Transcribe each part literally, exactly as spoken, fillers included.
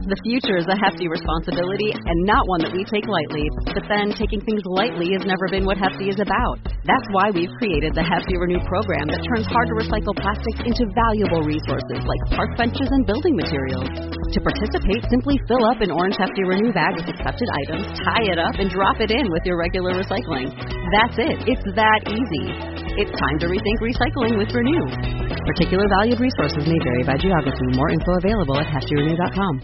The future is a hefty responsibility and not one that we take lightly. But then, taking things lightly has never been what Hefty is about. That's why we've created the Hefty Renew program that turns hard-to-recycle plastics into valuable resources like park benches and building materials. To participate, simply fill up an orange Hefty Renew bag with accepted items, tie it up, and drop it in with your regular recycling. That's it. It's that easy. It's time to rethink recycling with Renew. Particular valued resources may vary by geography. More info available at hefty renew dot com.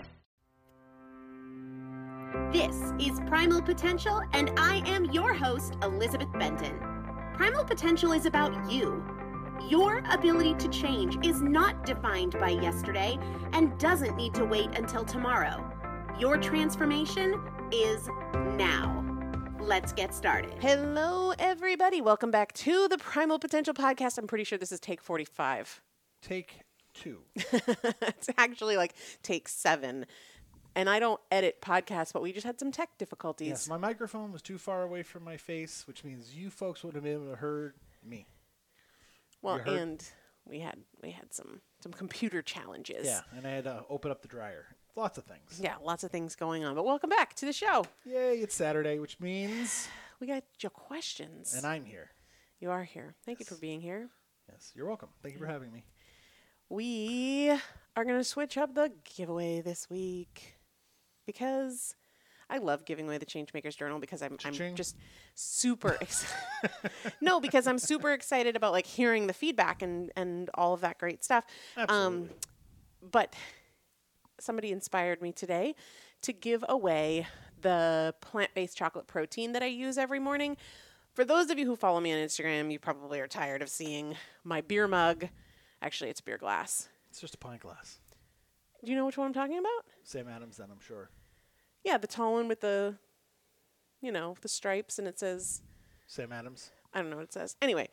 This is Primal Potential, and I am your host, Elizabeth Benton. Primal Potential is about you. Your ability to change is not defined by yesterday and doesn't need to wait until tomorrow. Your transformation is now. Let's get started. Hello, everybody. Welcome back to the Primal Potential Podcast. I'm pretty sure this is take forty-five. Take two. It's actually like take seven. And I don't edit podcasts, but we just had some tech difficulties. Yes, my microphone was too far away from my face, which means you folks would have been able to heard me. Well, and we had we had some some computer challenges. Yeah, and I had to open up the dryer. Lots of things. Yeah, lots of things going on. But welcome back to the show. Yay, it's Saturday, which means we got your questions. And I'm here. You are here. Thank yes. you for being here. Yes, you're welcome. Thank you for having me. We are going to switch up the giveaway this week because I love giving away the Changemakers Journal because I'm I'm just super excited. No, because I'm super excited about like hearing the feedback and, and all of that great stuff. Absolutely. Um, but somebody inspired me today to give away the plant-based chocolate protein that I use every morning. For those of you who follow me on Instagram, you probably are tired of seeing my beer mug. Actually, it's a beer glass. It's just a pint glass. Do you know which one I'm talking about? Sam Adams, then, I'm sure. Yeah, the tall one with the, you know, the stripes, and it says... Sam Adams? I don't know what it says. Anyway,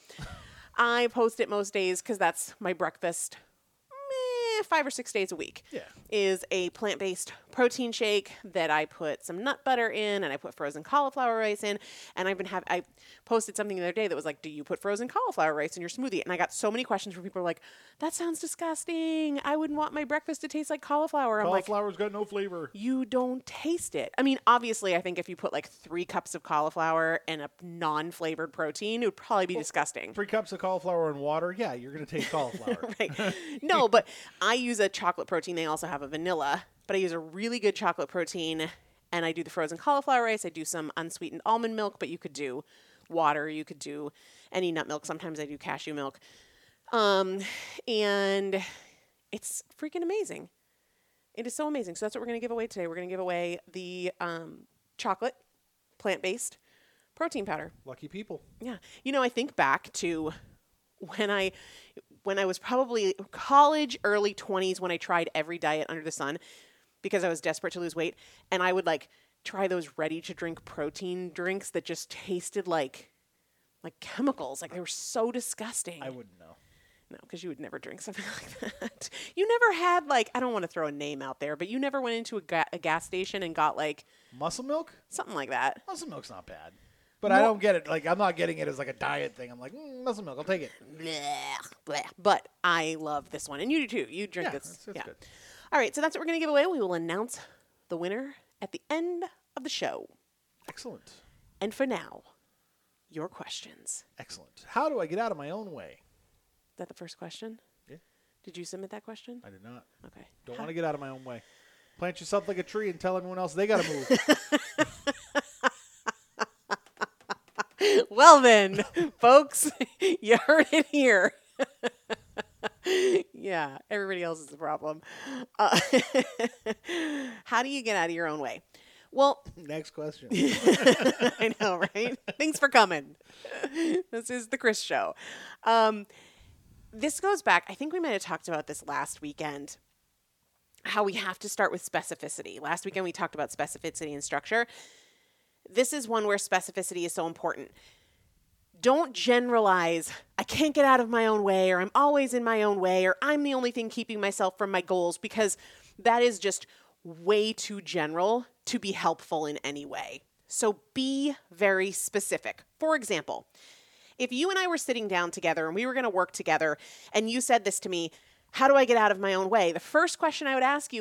I post it most days because that's my breakfast. Meh, five or six days a week. Yeah. Is a plant-based protein shake that I put some nut butter in, and I put frozen cauliflower rice in, and I've been have I posted something the other day that was like, do you put frozen cauliflower rice in your smoothie? And I got so many questions from people who are like, that sounds disgusting. I wouldn't want my breakfast to taste like cauliflower. I'm like, cauliflower's got no flavor. You don't taste it. I mean, obviously, I think if you put like three cups of cauliflower and a non-flavored protein, it would probably be well, disgusting. Three cups of cauliflower and water, yeah, you're going to taste cauliflower. Right. No, but I use a chocolate protein. They also have a vanilla, but I use a really good chocolate protein, and I do the frozen cauliflower rice. I do some unsweetened almond milk, but you could do water. You could do any nut milk. Sometimes I do cashew milk. Um, and it's freaking amazing. It is so amazing. So that's what we're going to give away today. We're going to give away the um, chocolate plant-based protein powder. Lucky people. Yeah. You know, I think back to when I when I was probably college, early twenties, when I tried every diet under the sun because I was desperate to lose weight. And I would like try those ready-to-drink protein drinks that just tasted like like chemicals. Like they were so disgusting. I wouldn't know. No, because you would never drink something like that. You never had, like, I don't want to throw a name out there, but you never went into a, ga- a gas station and got, like... Muscle milk? Something like that. Muscle milk's not bad. But no. I don't get it. Like, I'm not getting it as, like, a diet thing. I'm like, mm, muscle milk, I'll take it. Blah, blah. But I love this one. And you do, too. You drink yeah, this. That's, that's yeah, good. All right, so that's what we're going to give away. We will announce the winner at the end of the show. Excellent. And for now, your questions. Excellent. How do I get out of my own way? Is that the first question? Yeah. Did you submit that question? I did not. Okay. Don't want to get out of my own way. Plant yourself like a tree and tell everyone else they got to move. Well then, folks, you heard it here. Yeah, everybody else is the problem. Uh, how do you get out of your own way? Well, next question. I know, right? Thanks for coming. This is the Chris Show. Um, this goes back, I think we might have talked about this last weekend, how we have to start with specificity. Last weekend we talked about specificity and structure. This is one where specificity is so important. Don't generalize, I can't get out of my own way, or I'm always in my own way, or I'm the only thing keeping myself from my goals, because that is just way too general to be helpful in any way. So be very specific. For example, if you and I were sitting down together and we were going to work together and you said this to me, how do I get out of my own way? The first question I would ask you is,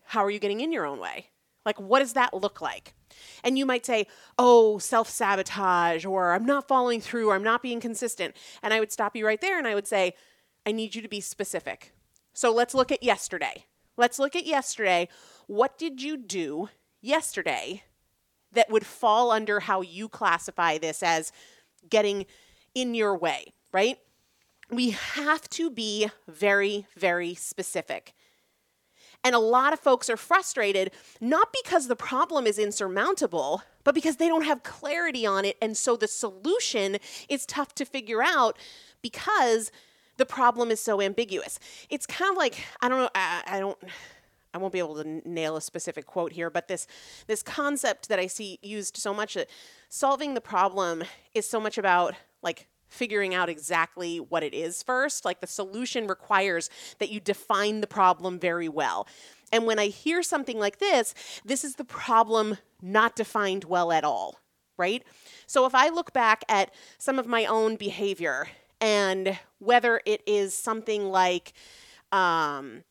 how are you getting in your own way? Like, what does that look like? And you might say, oh, self-sabotage, or I'm not following through, or I'm not being consistent. And I would stop you right there and I would say, I need you to be specific. So let's look at yesterday. Let's look at yesterday. What did you do yesterday that would fall under how you classify this as getting in your way, right? We have to be very, very specific. And a lot of folks are frustrated, not because the problem is insurmountable, but because they don't have clarity on it. And so the solution is tough to figure out because the problem is so ambiguous. It's kind of like, I don't know, I, I don't, I won't be able to n- nail a specific quote here, but this, this concept that I see used so much, that solving the problem is so much about like figuring out exactly what it is first. Like the solution requires that you define the problem very well. And when I hear something like this, this is the problem not defined well at all, right? So if I look back at some of my own behavior and whether it is something like um,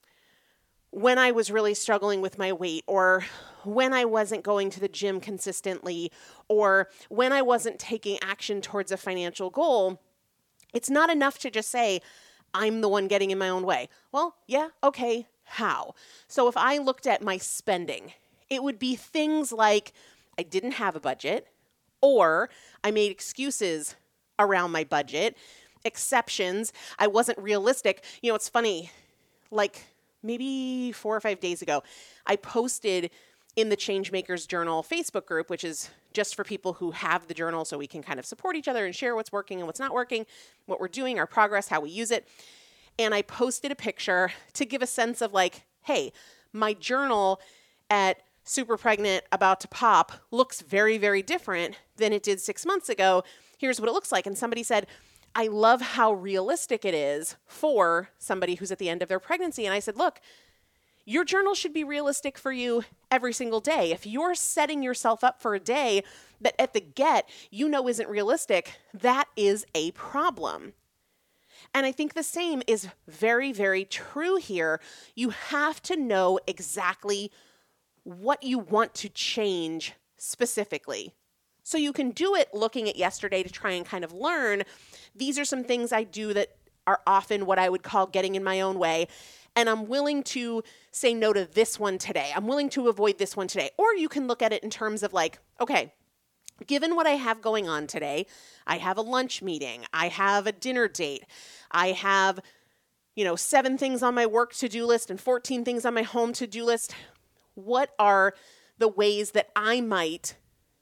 when I was really struggling with my weight, or when I wasn't going to the gym consistently, or when I wasn't taking action towards a financial goal, it's not enough to just say, I'm the one getting in my own way. Well, yeah, okay, how? So if I looked at my spending, it would be things like I didn't have a budget, or I made excuses around my budget, exceptions, I wasn't realistic. You know, it's funny, like maybe four or five days ago, I posted in the Changemakers Journal Facebook group, which is just for people who have the journal so we can kind of support each other and share what's working and what's not working, what we're doing, our progress, how we use it. And I posted a picture to give a sense of like, hey, my journal at super pregnant, about to pop looks very, very different than it did six months ago. Here's what it looks like. And somebody said, I love how realistic it is for somebody who's at the end of their pregnancy. And I said, look, your journal should be realistic for you every single day. If you're setting yourself up for a day that at the get you know isn't realistic, that is a problem. And I think the same is very, very true here. You have to know exactly what you want to change specifically. So you can do it looking at yesterday to try and kind of learn, these are some things I do that are often what I would call getting in my own way. And I'm willing to say no to this one today. I'm willing to avoid this one today. Or you can look at it in terms of like, okay, given what I have going on today, I have a lunch meeting, I have a dinner date, I have, you know, seven things on my work to-do list and fourteen things on my home to-do list. What are the ways that I might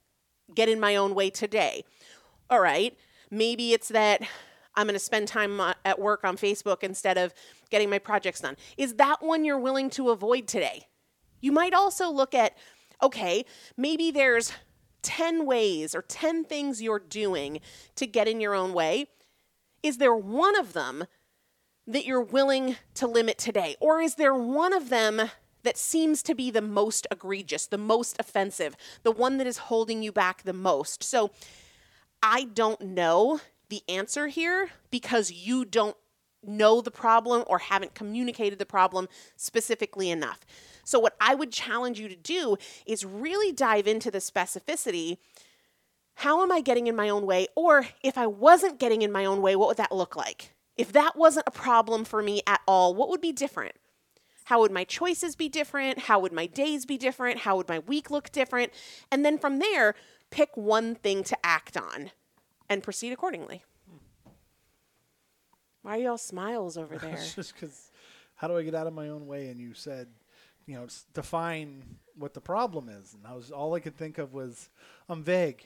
get in my own way today? All right, maybe it's that I'm going to spend time at work on Facebook instead of getting my projects done. Is that one you're willing to avoid today? You might also look at, okay, maybe there's ten ways or ten things you're doing to get in your own way. Is there one of them that you're willing to limit today? Or is there one of them that seems to be the most egregious, the most offensive, the one that is holding you back the most? So I don't know the answer here because you don't know the problem or haven't communicated the problem specifically enough. So what I would challenge you to do is really dive into the specificity. How am I getting in my own way? Or if I wasn't getting in my own way, what would that look like? If that wasn't a problem for me at all, what would be different? How would my choices be different? How would my days be different? How would my week look different? And then from there, pick one thing to act on and proceed accordingly. Why are y'all smiles over there? It's just because, how do I get out of my own way? And you said, you know, define what the problem is. And I was, all I could think of was, I'm vague.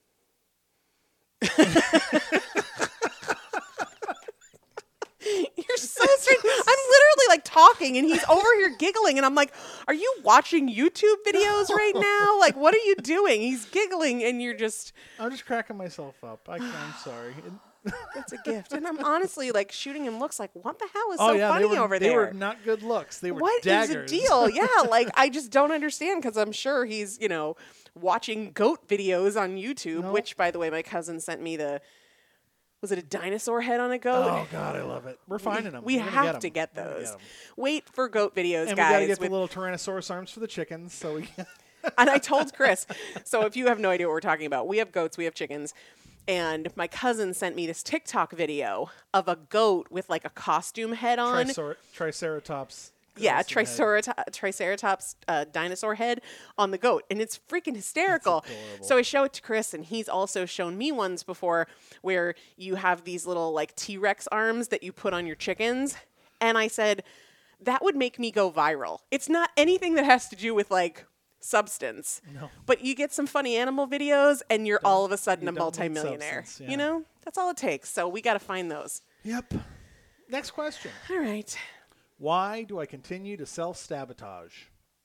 You're so strange. I'm literally like talking and he's over here giggling and I'm like, are you watching YouTube videos no. right now? Like, what are you doing? He's giggling and you're just... I'm just cracking myself up. I, I'm sorry. That's a gift. And I'm honestly like shooting him looks like, what the hell is oh, so yeah, funny they were, over they there? They were not good looks. They were what daggers. What is the deal? Yeah, like I just don't understand because I'm sure he's, you know, watching goat videos on YouTube, nope. which, by the way, my cousin sent me the Was it a dinosaur head on a goat? Oh God, I love it. We're finding them. We We're gonna have get 'em. to get We're gonna those. get 'em. Wait for goat videos, And guys. we gotta get with- the little Tyrannosaurus arms for the chickens. So we. And I told Chris, so if you have no idea what we're talking about, we have goats, we have chickens. And my cousin sent me this TikTok video of a goat with like a costume head on. Tricor- Triceratops. Yeah, costume head. triceratops, triceratops uh, dinosaur head on the goat. And it's freaking hysterical. adorable. So I show it to Chris, and he's also shown me ones before where you have these little like T-Rex arms that you put on your chickens. And I said, that would make me go viral. It's not anything that has to do with like substance. No. But you get some funny animal videos, and you're all of a sudden you a don't need multimillionaire. substance, yeah. You know? That's all it takes. So we got to find those. Yep. Next question. All right. Why do I continue to self-sabotage?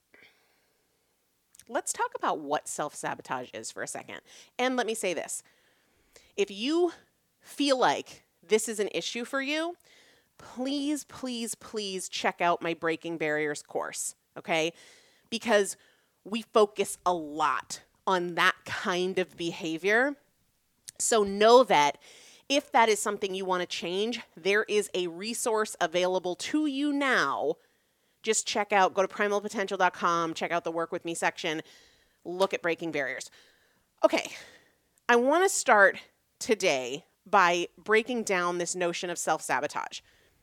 Let's talk about what self-sabotage is for a second. And let me say this. If you feel like this is an issue for you, please, please, please check out my Breaking Barriers course, okay? Because we focus a lot on that kind of behavior. So know that if that is something you want to change, there is a resource available to you now. Just check out, go to primal potential dot com, check out the Work With Me section, look at Breaking Barriers. Okay, I want to start today by breaking down this notion of self-sabotage.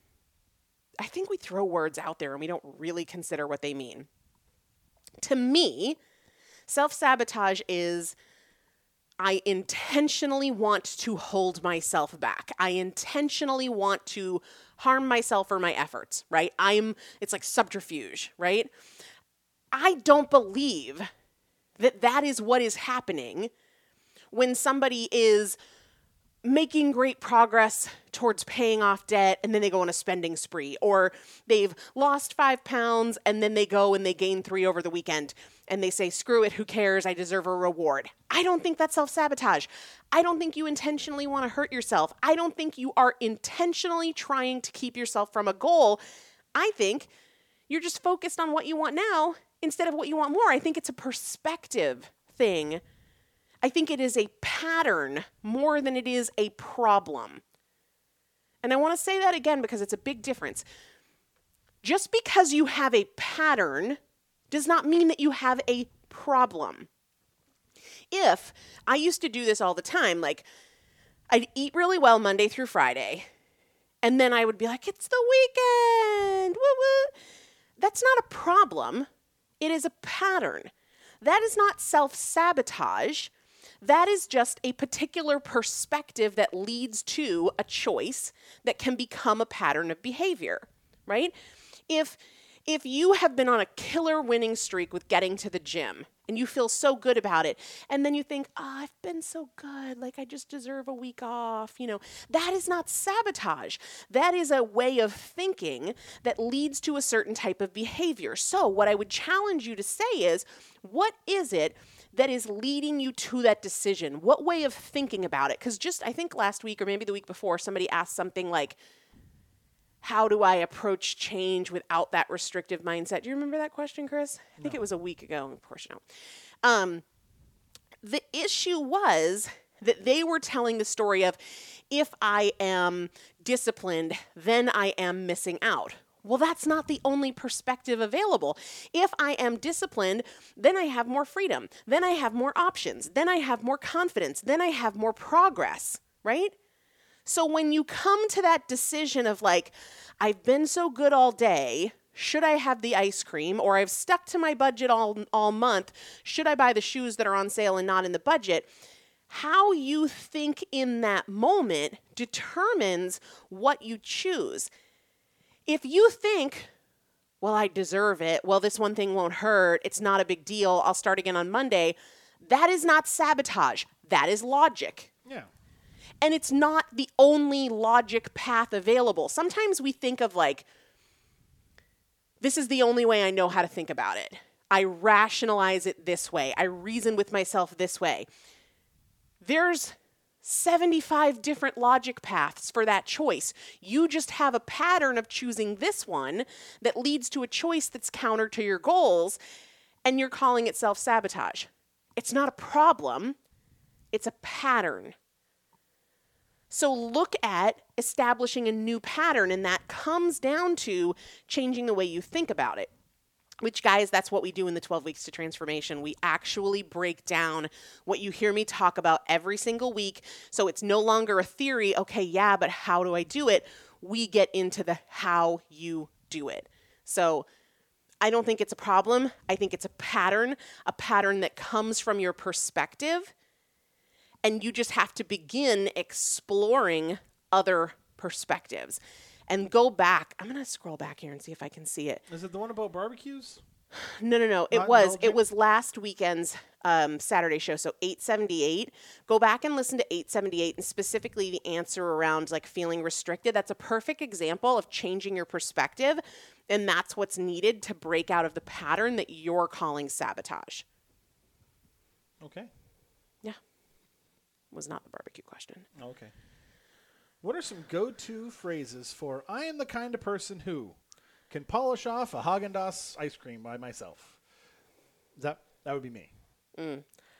I think we throw words out there and we don't really consider what they mean. To me, self-sabotage is I intentionally want to hold myself back. I intentionally want to harm myself or my efforts, right? I'm, it's like subterfuge, right? I don't believe that that is what is happening when somebody is making great progress towards paying off debt and then they go on a spending spree, or they've lost five pounds and then they go and they gain three over the weekend and they say, screw it, who cares? I deserve a reward. I don't think that's self-sabotage. I don't think you intentionally want to hurt yourself. I don't think you are intentionally trying to keep yourself from a goal. I think you're just focused on what you want now instead of what you want more. I think it's a perspective thing. I think it is a pattern more than it is a problem. And I want to say that again because it's a big difference. Just because you have a pattern does not mean that you have a problem. If I used to do this all the time, like I'd eat really well Monday through Friday, and then I would be like, it's the weekend, woo woo. That's not a problem. It is a pattern. That is not self-sabotage. That is just a particular perspective that leads to a choice that can become a pattern of behavior, right? If if you have been on a killer winning streak with getting to the gym and you feel so good about it, and then you think, oh, I've been so good, like I just deserve a week off, you know, that is not sabotage. That is a way of thinking that leads to a certain type of behavior. So what I would challenge you to say is, what is it that is leading you to that decision? What way of thinking about it? Because just, I think last week or maybe the week before, somebody asked something like, how do I approach change without that restrictive mindset? Do you remember that question, Chris? I think No. it was a week ago. Of course, no. Um, the issue was that they were telling the story of, if I am disciplined, then I am missing out. Well, that's not the only perspective available. If I am disciplined, then I have more freedom. Then I have more options. Then I have more confidence. Then I have more progress, right? So when you come to that decision of like, I've been so good all day, should I have the ice cream? Or I've stuck to my budget all, all month, should I buy the shoes that are on sale and not in the budget? How you think in that moment determines what you choose. If you think, well, I deserve it, well, this one thing won't hurt, it's not a big deal, I'll start again on Monday, that is not sabotage. That is logic. Yeah. And it's not the only logic path available. Sometimes we think of like, this is the only way I know how to think about it. I rationalize it this way. I reason with myself this way. There's seventy-five different logic paths for that choice. You just have a pattern of choosing this one that leads to a choice that's counter to your goals, and you're calling it self-sabotage. It's not a problem. It's a pattern. So look at establishing a new pattern, and that comes down to changing the way you think about it. Which, guys, that's what we do in the twelve Weeks to Transformation. We actually break down what you hear me talk about every single week. So it's no longer a theory, okay, yeah, but how do I do it? We get into the how you do it. So I don't think it's a problem. I think it's a pattern, a pattern that comes from your perspective. And you just have to begin exploring other perspectives. And go back. I'm going to scroll back here and see if I can see it. Is it the one about barbecues? No, no, no. It Not was. indulging? It was last weekend's um, Saturday show. So eight seventy-eight. Go back and listen to eight seventy-eight, and specifically the answer around like feeling restricted. That's a perfect example of changing your perspective. And that's what's needed to break out of the pattern that you're calling sabotage. Okay. Yeah. Was not the barbecue question. Okay. What are some go-to phrases for I am the kind of person who can polish off a Haagen-Dazs ice cream by myself? That that would be me. Mm.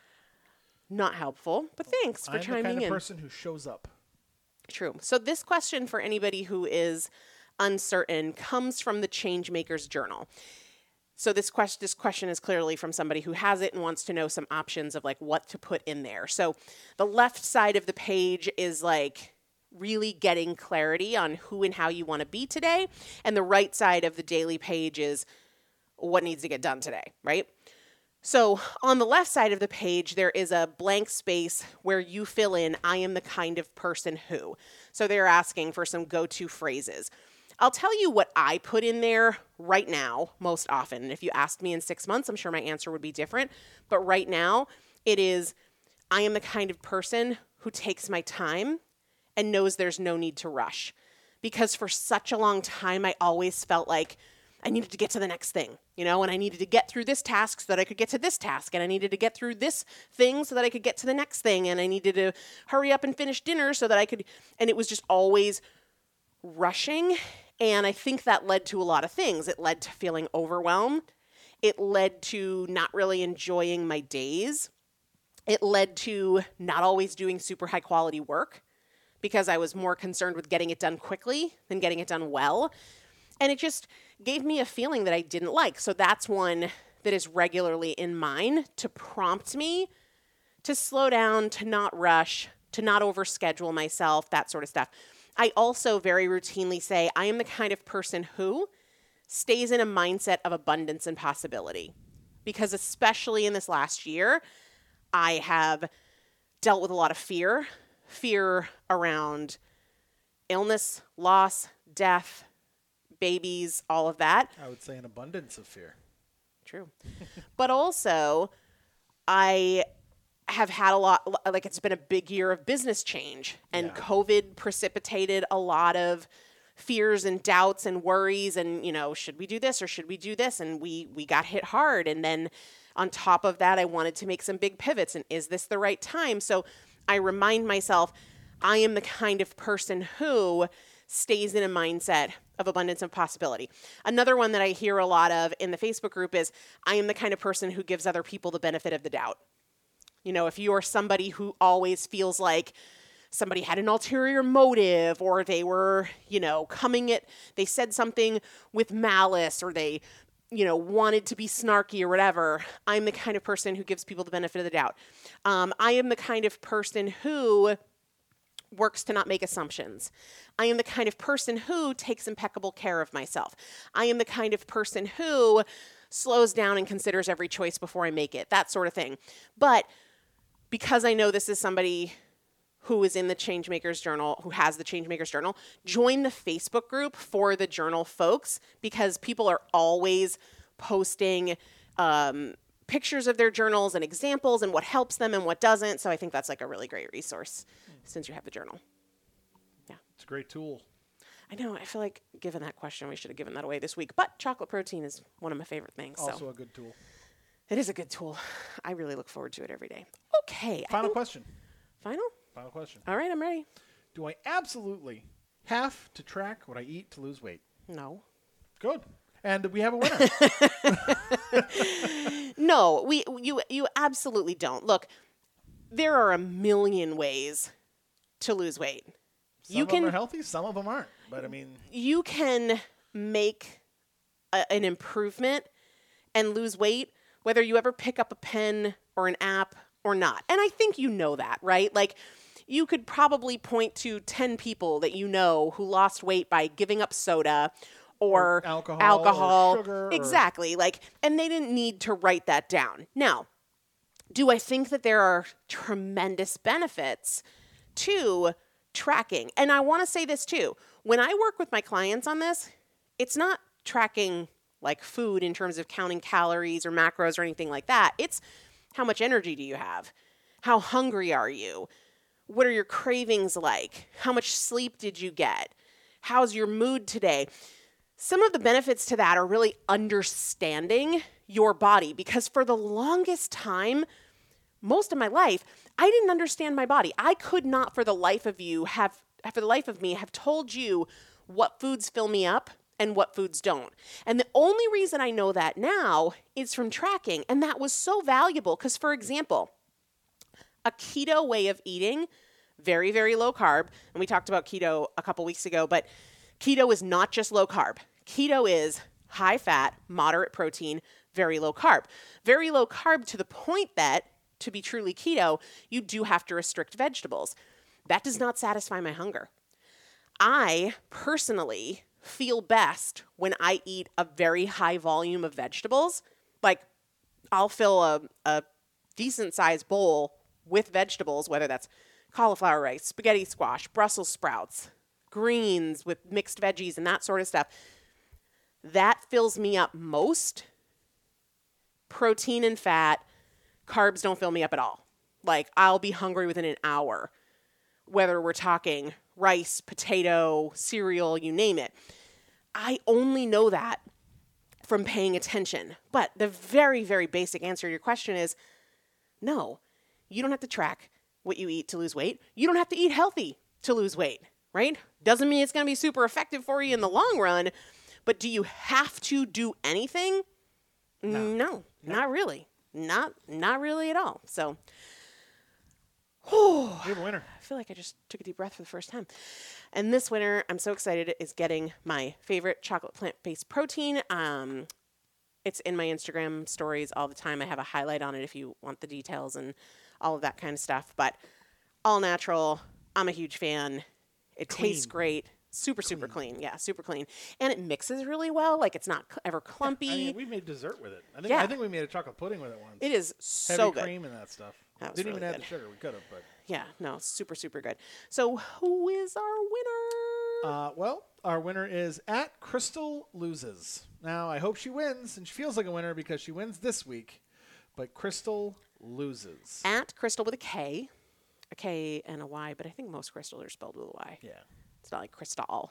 Not helpful, but thanks for I'm the chiming kind of in. person who shows up. True. So this question for anybody who is uncertain comes from the Changemaker's Journal. So this question, this question is clearly from somebody who has it and wants to know some options of like what to put in there. So the left side of the page is like really getting clarity on who and how you want to be today. And the right side of the daily page is what needs to get done today, right? So on the left side of the page, there is a blank space where you fill in, I am the kind of person who. So they're asking for some go-to phrases. I'll tell you what I put in there right now most often. And if you asked me in six months, I'm sure my answer would be different. But right now, it is, I am the kind of person who takes my time and knows there's no need to rush. Because for such a long time, I always felt like I needed to get to the next thing, you know, and I needed to get through this task so that I could get to this task, and I needed to get through this thing so that I could get to the next thing, and I needed to hurry up and finish dinner so that I could, and it was just always rushing, and I think that led to a lot of things. It led to feeling overwhelmed. It led to not really enjoying my days. It led to not always doing super high quality work, because I was more concerned with getting it done quickly than getting it done well. And it just gave me a feeling that I didn't like. So that's one that is regularly in mine to prompt me to slow down, to not rush, to not overschedule myself, that sort of stuff. I also very routinely say, I am the kind of person who stays in a mindset of abundance and possibility. Because especially in this last year, I have dealt with a lot of fear. Fear around illness, loss, death, babies, all of that. I would say an abundance of fear. True. But also, I have had a lot, like it's been a big year of business change, and Yeah. COVID precipitated a lot of fears and doubts and worries and, you know, should we do this or should we do this? And we, we got hit hard. And then on top of that, I wanted to make some big pivots, and is this the right time? So I remind myself, I am the kind of person who stays in a mindset of abundance and possibility. Another one that I hear a lot of in the Facebook group is, I am the kind of person who gives other people the benefit of the doubt. You know, if you are somebody who always feels like somebody had an ulterior motive, or they were, you know, coming at, they said something with malice, or they, you know, wanted to be snarky or whatever, I'm the kind of person who gives people the benefit of the doubt. Um, I am the kind of person who works to not make assumptions. I am the kind of person who takes impeccable care of myself. I am the kind of person who slows down and considers every choice before I make it, that sort of thing. But because I know this is somebody who is in the Changemaker's Journal, who has the Changemaker's Journal, join the Facebook group for the journal folks, because people are always posting um, pictures of their journals and examples and what helps them and what doesn't. So I think that's like a really great resource since you have the journal. Yeah. It's a great tool. I know. I feel like given that question, we should have given that away this week. But chocolate protein is one of my favorite things. Also so a good tool. it is a good tool. I really look forward to it every day. Okay. I Final think- question. Final? Final question. All right, I'm ready. Do I absolutely have to track what I eat to lose weight? No. Good. And we have a winner. No, we you you absolutely don't. Look, there are a million ways to lose weight. Some you of can them are healthy, some of them aren't. But I mean, you can make a, an improvement and lose weight whether you ever pick up a pen or an app or not. And I think you know that, right? Like, you could probably point to ten people that you know who lost weight by giving up soda or, Or alcohol or alcohol. sugar or- Exactly. Like, and they didn't need to write that down. Now, do I think that there are tremendous benefits to tracking? And I want to say this too. When I work with my clients on this, it's not tracking like food in terms of counting calories or macros or anything like that. It's how much energy do you have? How hungry are you? What are your cravings like? How much sleep did you get? How's your mood today? Some of the benefits to that are really understanding your body, because for the longest time, most of my life, I didn't understand my body. I could not for the life of you have, for the life of me, have told you what foods fill me up and what foods don't. And the only reason I know that now is from tracking. And that was so valuable because, for example, a keto way of eating, very, very low carb. And we talked about keto a couple weeks ago, but keto is not just low carb. Keto is high fat, moderate protein, very low carb. Very low carb to the point that to be truly keto, you do have to restrict vegetables. That does not satisfy my hunger. I personally feel best when I eat a very high volume of vegetables. Like, I'll fill a, a decent sized bowl with vegetables, whether that's cauliflower rice, spaghetti squash, Brussels sprouts, greens with mixed veggies and that sort of stuff. That fills me up most. Protein and fat, carbs don't fill me up at all. Like, I'll be hungry within an hour, whether we're talking rice, potato, cereal, you name it. I only know that from paying attention. But the very, very basic answer to your question is no, you don't have to track what you eat to lose weight. You don't have to eat healthy to lose weight, right? Doesn't mean it's going to be super effective for you in the long run, but do you have to do anything? No, no, not really. Not not really at all. So, whew, we have a winner. I feel like I just took a deep breath for the first time. And this winner, I'm so excited, is getting my favorite chocolate plant-based protein. Um, it's in my Instagram stories all the time. I have a highlight on it if you want the details and all of that kind of stuff. But all natural. I'm a huge fan. It Clean. tastes great. Super, super clean. Yeah, super clean. And it mixes really well. Like, it's not cl- ever clumpy. I mean, we made dessert with it. I think Yeah. I think we made a chocolate pudding with it once. It is Heavy so good. cream and that stuff. That was Didn't really even add good. the sugar. We could have, but Yeah, no, super, super good. So who is our winner? uh, well, our winner is at Crystal Loses. Now, I hope she wins, and she feels like a winner because she wins this week. But Crystal loses. At Crystal with a K. A K and a Y, but I think most crystals are spelled with a Y. Yeah, It's not like crystal.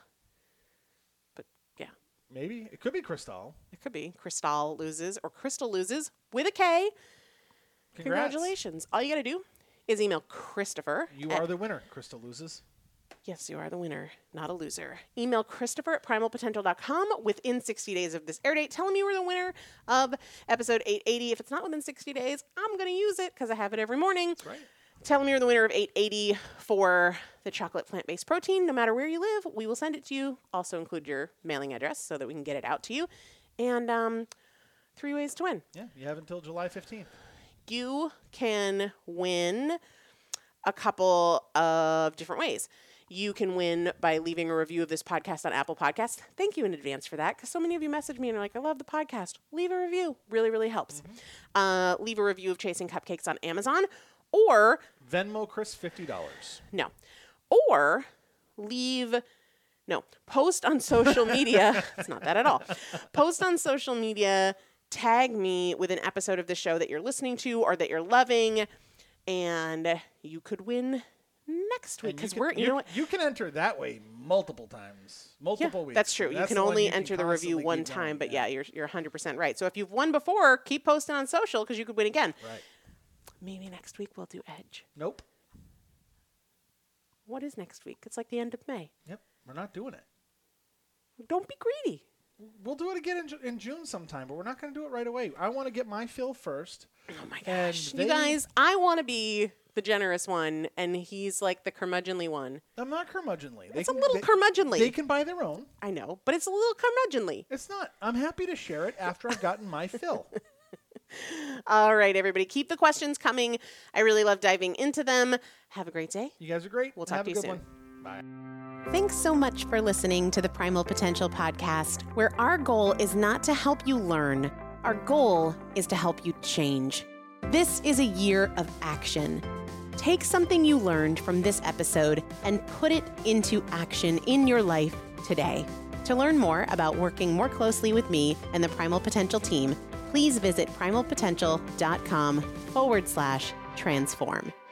But yeah, maybe it could be Crystal. it could be. Crystal loses or Crystal loses with a K. Congrats. Congratulations. All you got to do is email Christopher. You at- are the winner. Crystal loses. Yes, you are the winner, not a loser. Email Christopher at primal potential dot com within sixty days of this air date. Tell him you were the winner of episode eight eighty. If it's not within sixty days, I'm going to use it because I have it every morning. That's right. Tell them you're the winner of eight eighty for the chocolate plant-based protein. No matter where you live, we will send it to you. Also include your mailing address so that we can get it out to you. And um, three ways to win. Yeah, you have until July fifteenth. You can win a couple of different ways. You can win by leaving a review of this podcast on Apple Podcasts. Thank you in advance for that, because so many of you message me and are like, I love the podcast. Leave a review. Really, really helps. Mm-hmm. Uh, leave a review of Chasing Cupcakes on Amazon. Or, Venmo Chris fifty dollars. no, or leave, no, post on social media. It's not that at all. Post on social media, tag me with an episode of the show that you're listening to or that you're loving, and you could win next week. And Because can- we're, you, know what? You can enter that way multiple times, multiple Yeah, weeks. that's true. You That's can the one only you can enter the review constantly one keep time, going, but yeah, you're you're one hundred percent right. So if you've won before, keep posting on social because you could win again. Right. Maybe next week we'll do Edge. Nope. What is next week? It's like the end of May. Yep. We're not doing it. Don't be greedy. We'll do it again in, Ju- in June sometime, but we're not going to do it right away. I want to get my fill first. Oh my And gosh. they- You guys, I want to be the generous one, and he's like the curmudgeonly one. I'm not curmudgeonly. They It's a can- little they- curmudgeonly. They can buy their own. I know, but it's a little curmudgeonly. It's not. I'm happy to share it after I've gotten my fill. All right, everybody, keep the questions coming. I really love diving into them. Have a great day. You guys are great. We'll talk Have to a you good soon. one. Bye. Thanks so much for listening to the Primal Potential podcast, where our goal is not to help you learn. Our goal is to help you change. This is a year of action. Take something you learned from this episode and put it into action in your life today. To learn more about working more closely with me and the Primal Potential team, please visit primalpotential.com forward slash transform.